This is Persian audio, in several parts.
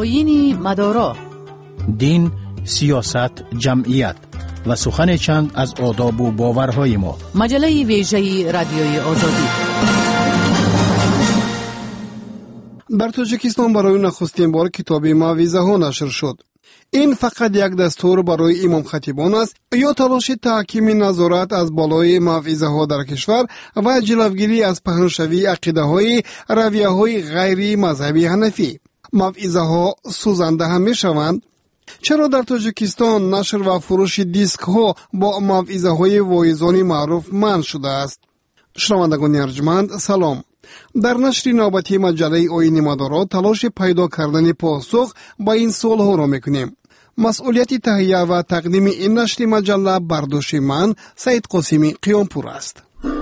آیین مدارا، دین، سیاست، جمعیت و سخن چند از آداب و باورهای ما. مجله ویژه رادیوی آزادی. در تاجیکستان برای نخستین بار کتاب موعظه ها نشر شد. این فقط یک دستور برای امام خطیبان است یا تلاش تحکیم نظارت از بالای موعظه ها در کشور و جلوگیری از پهنشوی عقیده های رویه های غیر مذهبی حنفی؟ موعظه ها سوزنده هم می شوند؟ چرا در تاجیکستان نشر و فروش دیسک ها با موعظه های واعظان معروف منع شده است؟ شنوندگان ارجمند سلام. در نشر نوبتی مجله آیین مدارا تلاش پیدا کردن پاسخ با این سوال ها را میکنیم. مسئولیت تهیه و تقدیم این نشر مجله بر دوش من سید قاسمی قیامپور است.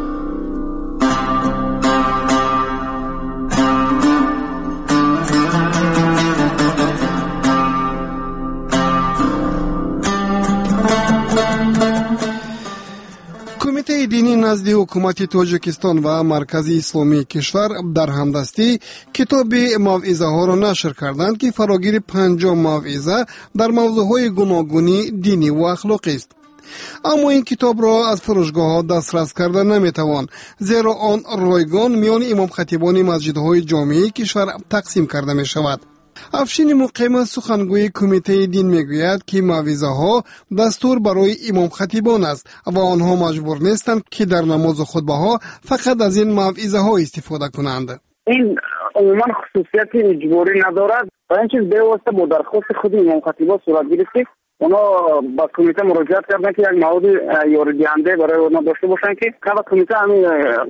کمیته دینی نزد حکومت تاجیکستان و مرکز اسلامی کشور در همدستی کتاب موعظه ها را نشر کردند که فراگیر 50 موعظه در موضوعهای گوناگونی دینی و اخلاقی است. اما این کتاب را از فروشگاه ها دسترس کردن نمیتوان، زیرا آن رایگان میان امام خطیبان مسجدهای جامعه کشور تقسیم کرده می شود. افشین مقیم سخنگوی کمیته دین میگوید که موعظه ها دستور برای امام خطیبان است و آنها مجبور نیستند که در نماز و خطبه ها فقط از این موعظه ها استفاده کنند. این عموما خصوصیت اجباری ندارد و این چیز به واسطه با درخواست خود امام خطیبان صورت گرفته. اونا با کمیته مراجعت کردن که یک مواد یاری دهنده برای اونا داشته باشن که کمیته همین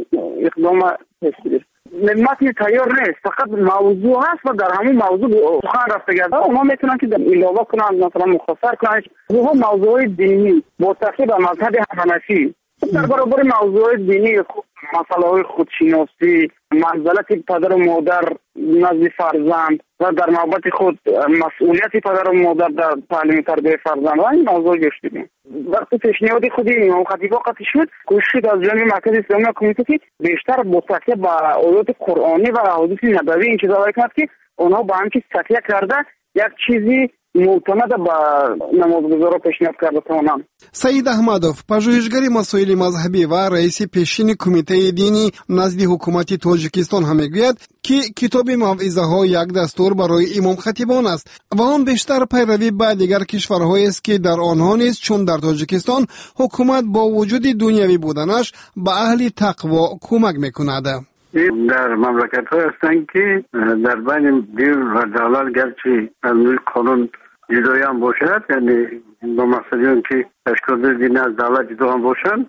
اقدام هست. متن تیار نیست، فقط موضوع هست و در همون موضوع سخن رفته گرده. اونا میتونن که علاوه کنن، مثلا مختصر کنن موضوع دینی با تاکید بر مذهب حنفی در برابر موضوع دینی، مسائل های خودشناسی، منزلت پدر و مادر نزد فرزند و در نوبت خود مسئولیت پدر و مادر در تعلیم تربیت فرزند و این موضوع گشتیم. وقتی پیشنهاد خود امام خطیب قطعی شد، کوشش از جانب مرکز اسلامی و کمیته که بیشتر با تکیه به آیات قرآنی و احادیث نبوی این چیزا کرد که اونها با هم که تکیه کرده یک چیزی معتمد به نمازگزارا پیشنهاد کرده تمام. سید احمدوف، پژوهشگر مسائل مذهبی و رئیس پیشین کمیته دینی نزد حکومت تاجیکستان هم میگوید که کتاب موعظه ها یک دستور برای امام خطیبان است و آن بیشتر پیروی به دیگر کشورهایی است که در آنها نیست، چون در تاجیکستان حکومت با وجود دنیوی بودنش به اهل تقوا کمک میکند. در مملکت های هستند که در بین دین و دولت گرچه از نوع قانون جدایی هم باشد، یعنی با مقصدی که تشکیل دین از دولت جدا هم باشند،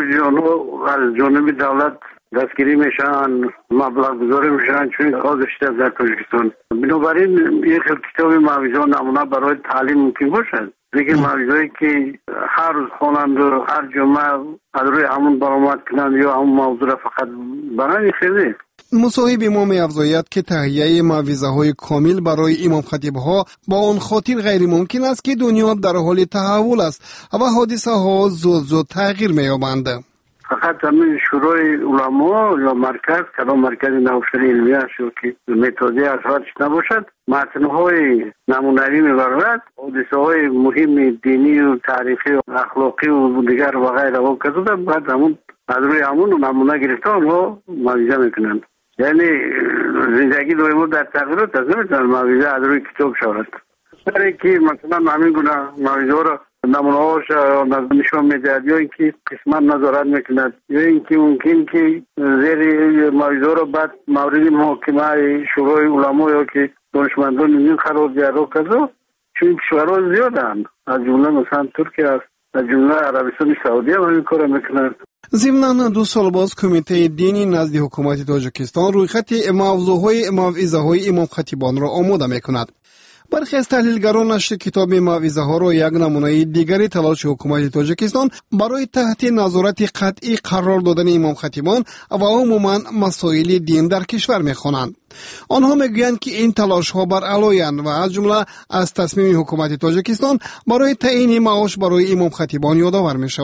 از جانب دولت دستگیری میشن، مبلغ گذاری میشن، چون خواهدش در تاجیکستان. بنابراین یک کتاب موعظه نمونه برای تعلیم ممکن باشد. دیگه موعظه‌ای که هر روز خوانند و هر جمعه از روی همون برآمد کنند یا همون موضوع را فقط برای خیلی. مصاحب ما می‌افزاید که تهیه موعظه های کامل برای امام خطیب ها با آن خاطر غیر ممکن است که دنیا در حال تحول است و حادثه ها زود تغییر می‌یابند. فقط همین شورای علما یا مرکز، کدام مرکز نوشتن علمی است که متدی از هرچی نباشد، متن‌های نمونه‌ای می‌برد، حادثه‌های مهم دینی و تاریخی و اخلاقی و دیگر و غیره و کذا بعد همون از روی همون نمونه گرفته اونها موعظه میکنند. یعنی زندگی دویمون در تغییرات است، نمیتونن موعظه از روی کتاب شود. برای که مثلا همین گونه موعظه را نمونه‌هاش نشان می‌دهد یا اینکه قسمت نظارت میکند یا اینکه ممکن که زیر موعظه را بعد مورد محاکمه شورای علما یا که دانشمندان این قرار دهد و کذا، چون کشورها زیادند، از جمله مثلا ترکیه است، از جمله عربستان سعودی هم این کار میکنند. ضمناً 2 سال باز کمیته دینی نزد حکومت تاجیکستان روی خط موضوعهای موعظه های امام خطیبان را آماده میکند. برخی از تحلیلگران نشر کتاب موعظه ها را یک نمونه دیگری تلاش حکومت تاجیکستان برای تحت نظارت قطعی قرار دادن امام خطیبان و عموما مسائل دین در کشور میخوانند. آنها میگویند که این تلاش ها بر علایند و از جمله از تصمیم حکومت تاجیکستان برای تعیین معاش برای امام خطیبان یادآور میشوند.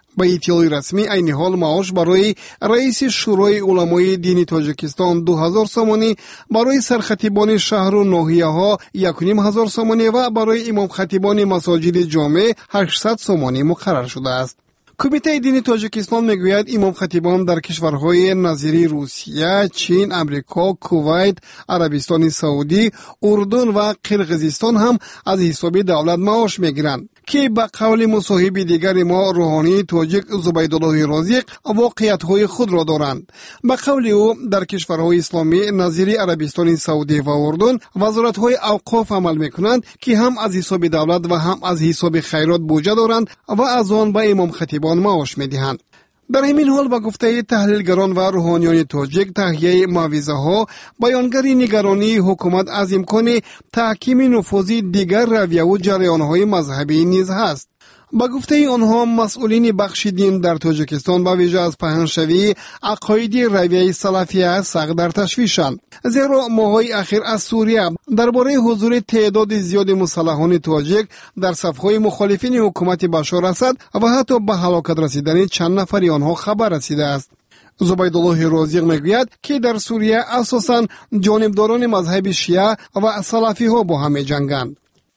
با اطلاع رسمی عین حال معاش برای رئیس شورای علمای دینی تاجیکستان 2000 سومانی، برای سرخطیبان شهر و ناحیه ها 1500 سومانی و برای امام خطیبان مساجد جامع 800 سومانی مقرر شده است. کمیته دینی تاجیکستان میگوید امام خطیبان در کشورهای نظیری روسیه، چین، امریکا، کویت، عربستان سعودی، اردن و قرقیزستان هم از حساب دولت معاش میگیرند که به قول مصاحب دیگر ما روحانی تاجیک زبیدالله رازق واقعیت‌های خود را دارند. به قول او در کشورهای اسلامی نظیری عربستان سعودی و اردن وزارت‌های اوقاف عمل می‌کنند که هم از حساب دولت و هم از حساب خیرات بودجه دارند و از آن به امام خطیبان معاش می‌دهند. در همین حال با گفته تحلیلگران و روحانیان تاجیک، تهیه معاوضه ها بیانگر نگرانی حکومت از امکان تحکیم نفوذی دیگر رویه و جریان های مذهبی نیز هست. با گفته آنها مسئولین بخش دین در تاجیکستان با ویژه از پهنشوی عقاید رویه سلفیه سخت در تشویشند، زیرا ماه‌های اخیر از سوریه درباره حضور تعداد زیاد مسلحان تاجیک در صف‌های مخالفین حکومت بشار اسد و حتی به هلاکت رسیدن چند نفری آنها خبر رسیده است. زبیدالله رازق میگوید که در سوریه اساساً جانبداران مذهب شیعه و سلفی ها با هم جنگند.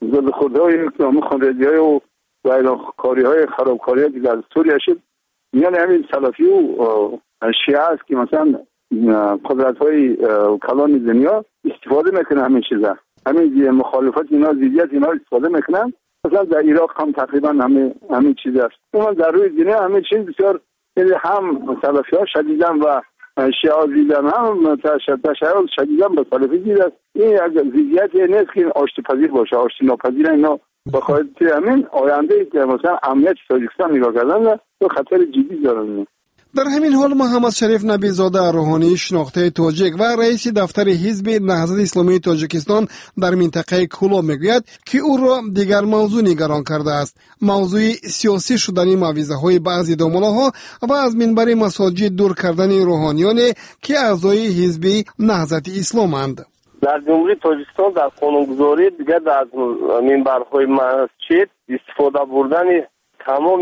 و کاری های خرابکاری که در سوریه شد میان همین سلفی و شیعه است که مثلا قدرت های کلان دنیا استفاده میکنه همین چیزا، همین مخالفت اینا، ضدیت اینا استفاده میکنن. مثلا در عراق هم تقریبا همین چیز است. اما در روی دنیا همین چیز بسیار، یعنی هم سلفی ها شدیدن و شیعه ها دیدن، هم تشیع شدیدن به سلفی دیدن. این ضدیت نیست که آشتی پذیر باشه، آشتی ناپذیر اینا بخواهد همین آینده که مثلا امنیت تاجیکستان نگاه کردن و خطر جدی دارن. در همین حال محمد شریف نبیزاده روحانی شناخته تاجیک و رئیس دفتر حزب نهضت اسلامی تاجیکستان در منطقه کولا میگوید که او را دیگر موضوع نگران کرده است، موضوع سیاسی شدن معاوضه های بعضی داملاها و از منبر مساجد دور کردن روحانیان که اعضای حزب نهضت اسلامند. در جمهوری تاجیکستان در قانونگذاری دیگر از منبرهای مسجد استفاده بردن تمام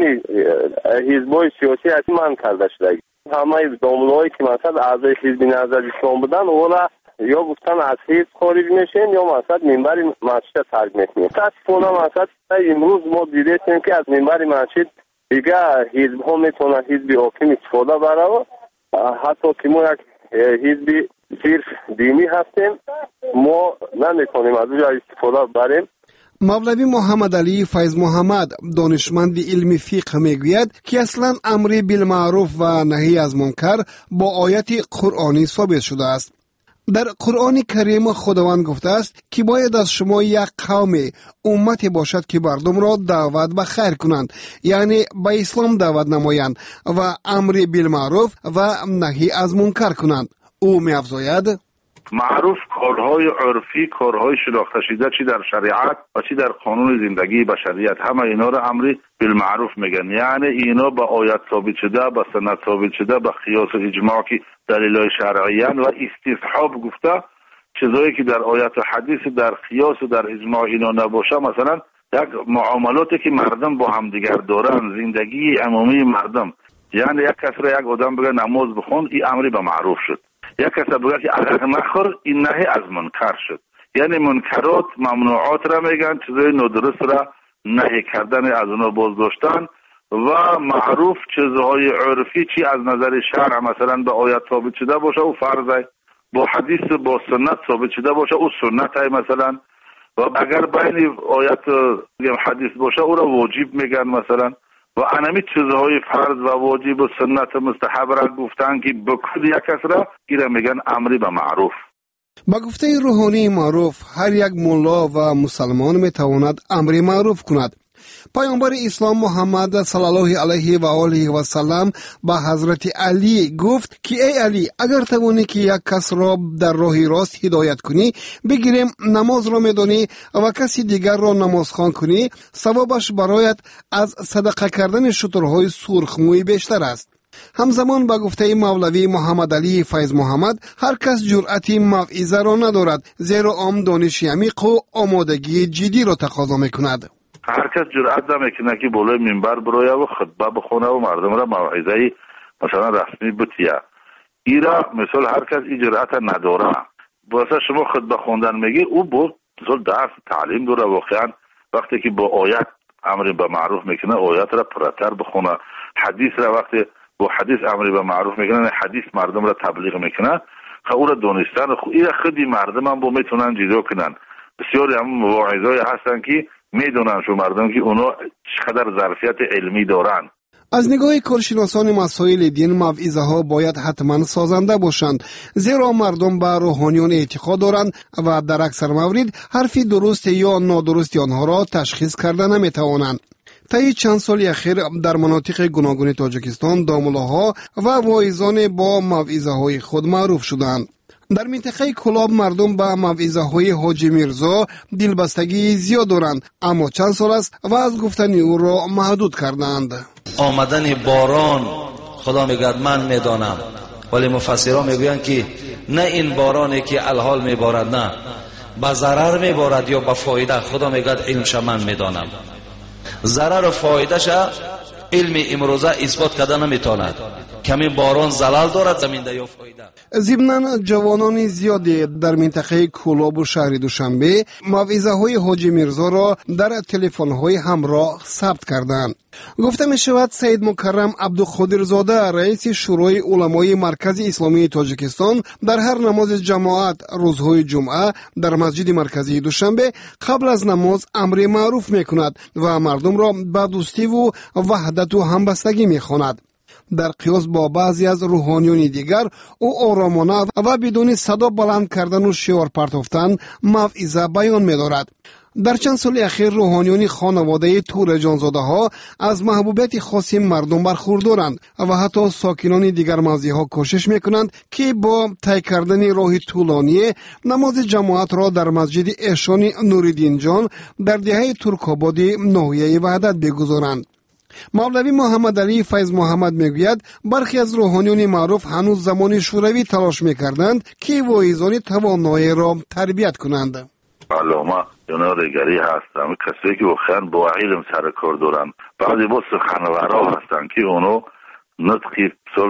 حزب‌های سیاسی حتما کرده شده. همه داملهایی که مثلا اعضای حزب نهضت اسلام بودن اونا یا گفتن از حزب خارج میشن یا مثلا منبر مسجد ترک میکنن. متاسفانه مثلا امروز ما دیدیم که از منبر مسجد دیگر حزب‌ها میتونن حزب حاکم استفاده بره، حتی که ما یک حزب صرف دینی هستیم ما نمیکنیم از اونجا استفاده بریم. مولوی محمد علی فیض محمد دانشمند علم فقه میگوید که اصلا امر بالمعروف و نهی از منکر با آیت قرآنی ثابت شده است. در قرآن کریم خداوند گفته است که باید از شما یک قوم امتی باشد که مردم را دعوت به خیر کنند، یعنی به اسلام دعوت نمایند و امر بالمعروف و نهی از منکر کنند. او می‌افزاید معروف کارهای عرفی، کارهای شناخته شده چی در شریعت و چی در قانون زندگی بشریت، همه اینا را امر بالمعروف میگن. یعنی اینا با آیت ثابت شده، با سنت ثابت شده، با قیاس و اجماع که دلایل شرعیان و استصحاب گفته، چیزایی که در آیت و حدیث در قیاس و در اجماع اینا نباشه، مثلا یک معاملاتی که مردم با هم دیگر دارن، زندگی عمومی مردم، یعنی یک کس را یک آدم بگه نماز بخون، این امر به معروف شد. یک کس بگه که عرق نخور، این نهی از منکر شد. یعنی منکرات ممنوعات را میگن، چیزای نادرست را نهی کردن از اونا باز داشتن و معروف چیزهای عرفی چی از نظر شرع مثلا به آیت ثابت شده باشه او فرضه، با حدیث با سنت ثابت شده باشه او سنت های مثلا، و اگر بین آیت حدیث باشه او را واجب میگن مثلا. و انمی چیزهای فرض و واجب و سنت مستحب را گفتن که بکد یک کس را ایره میگن امری به معروف. با گفته روحانی معروف هر یک ملا و مسلمان میتواند امری معروف کند. پیامبر اسلام محمد صلی الله علیه و آله و سلم با حضرت علی گفت که ای علی، اگر توانی که یک کس را در راه راست هدایت کنی، بگیریم نماز را میدانی و کسی دیگر را نمازخوان کنی، ثوابش برایت از صدقه کردن شترهای سرخموی بیشتر است. همزمان با گفته مولوی محمد علی فیض محمد هر کس جرأتی موعظه را ندارد، زیرا عام دانش عمیق و آمادگی جدی را تقاضا میکند. هر کس جرأت نمیکنه که بالای منبر بروه و خطبه بخونه و مردم را موعظه مثلا رسمی بتیه. ایرا مثلا هر کس این جرأت نداره. واسه شما خطبه خوندن میگی او با مثلا درس تعلیم داره. واقعا وقتی که با آیت امر به معروف میکنه آیت را پرتر بخونه، حدیث را وقتی با حدیث امر به معروف میکنه حدیث مردم را تبلیغ میکنه، او را دونستن این خودی مردم هم با میتونن جدا کنن. بسیاری هم مواعظای هستن که میدونن شو مردم که اونا چقدر ظرفیت علمی دارن. از نگاه کارشناسان مسائل دین موعظه ها باید حتما سازنده باشند، زیرا مردم به روحانیون اعتقاد دارند و در اکثر موارد حرفی درست یا نادرست آنها را تشخیص کرده نمیتوانند. طی چند سال اخیر در مناطق گوناگون تاجیکستان داملاها و واعظان با موعظه های خود معروف شدند. در منطقه کلاب مردم به موعظه های حاجی میرزا دلبستگی زیاد دارند، اما چند سال است و از گفتن او را محدود کردند. آمدن باران خدا میگه من میدانم، ولی مفسران میگویند که نه این بارانی که الحال میبارد، نه به ضرر میبارد یا به فایده. خدا میگه علمش من میدانم. ضرر و فایدهش علم امروزه اثبات کرده نمیتواند. کمی باران زلال دارد زمینده یا فایده. ضمناً جوانان زیادی در منطقه کلاب و شهر دوشنبه موعظه های حاجی میرزا را در تلفن های همراه ثبت کردند. گفته می شود سید مکرم عبدالقادرزاده رئیس شورای علمای مرکز اسلامی تاجیکستان در هر نماز جماعت روزهای جمعه در مسجد مرکزی دوشنبه قبل از نماز امر معروف می کند و مردم را به دوستی و وحدت و همبستگی می خواند. در قیاس با بعضی از روحانیون دیگر او آرامانه و بدون صدا بلند کردن و شعار پرتافتن موعظه بیان می دارد. در چند سال اخیر روحانیون خانواده تور جانزاده ها از محبوبیت خاص مردم برخوردارند و حتی ساکنان دیگر موضع ها کوشش می کنند که با طی کردن راه طولانی نماز جماعت را در مسجد احشان نوریدین جان در دهه ترک‌آباد ناحیه وحدت بگذارند. مولوی محمد علی فیض محمد میگوید برخی از روحانیون معروف هنوز زمان شوروی تلاش میکردند که واعظان توانای را تربیت کنند. علامه یا ریگری هستند، کسی که واقعا با علم سر کار دارند. بعضی با سخنورا هستند که اونو نطقی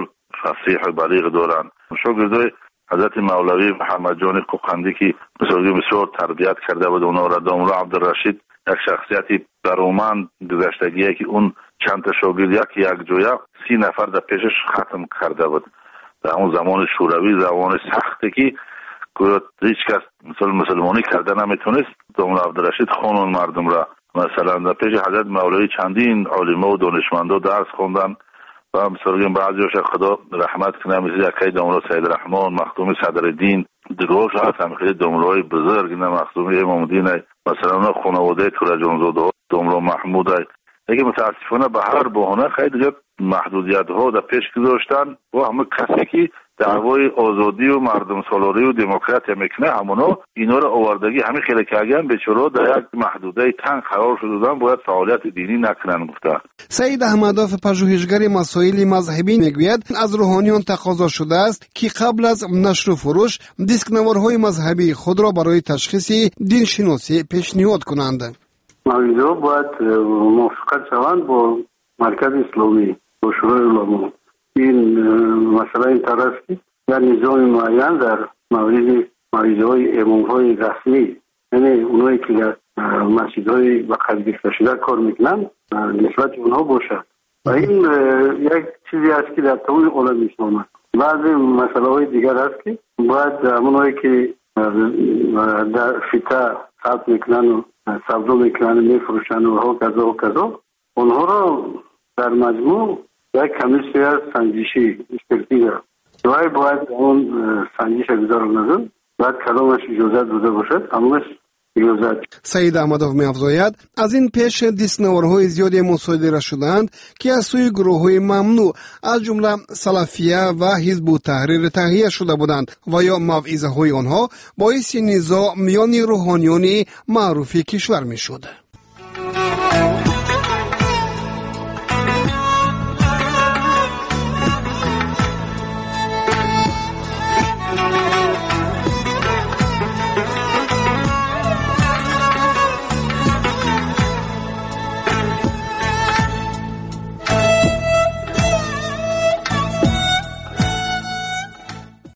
فصیح و بلیغ دارند. شاگردای حضرت مولوی محمد جان قوقندی که بسیار تربیت کرده بود اونا را، داملا عبدالرشید یک شخصیتی برومند گذشتگیه که اون چند تا شاگرد یک جویا 30 نفر در پیشش ختم کرده بود در اون زمان شوروی، زمان سختی که هیچ کس مسلمانی کرده نمیتونست. داملا عبدالرشید خانون مردم را مثلا در پیش حضرت مولوی چندین علما و دانشمندا درس خوندن و مثلا بعضیش خدا رحمت کنه، مثل یکی داملا سید رحمان، مخدوم صدرالدین، دروش هستن خیلی داملای بزرگ، نه مخدوم امام الدین، مثلا اونا خانواده تور جانزاده، داملا محمود. دیگه متاسفانه به هر بهانه خیلی محدودیت ها در پیش گذاشتن و همه کسی که دعوای آزادی و مردم سالاری و دموکراسی میکنه همونا اینا رو آوردگی همه خیلی که اگه بیچاره در یک محدوده تنگ قرار شدن باید فعالیت دینی نکنن. گفته سید احمداف پژوهشگر مسائل مذهبی میگوید از روحانیون تقاضا شده است که قبل از نشر و فروش دیسک نوارهای مذهبی خود را برای تشخیص دین شناسی پیشنهاد کنند. موضوع باید موافقت شوند با مرکز اسلامی و شورای علما. این مسئله این طرف که در نظام معین در مورد موعظه‌های امام‌های رسمی، یعنی اونایی که در مسجدهای به قید گرفته شده کار میکنن نسبت اونها باشد و این یک چیزی است که در تمام عالم اسلام است. بعضی مسئله‌های دیگر است که باید اونایی که در فتا ثبت میکنن و سودا میکنن میفروشن و کذا و کذا، اونها را در مجموع یک کمیسیون سنجشی استراتژی داره. باید اون سنجش گذار نظر باید کلامش اجازت داده باشد، امروز اجازت. سید احمداف می‌افزاید از این پیش دیسنوارهای زیادی مصادره شدند که از سوی گروه‌های ممنوع از جمله سلفیه و حزب التحریر تهیه شده بودند و یا موعظه‌های آنها باعث نزاع میان روحانیون معروف کشور می‌شد.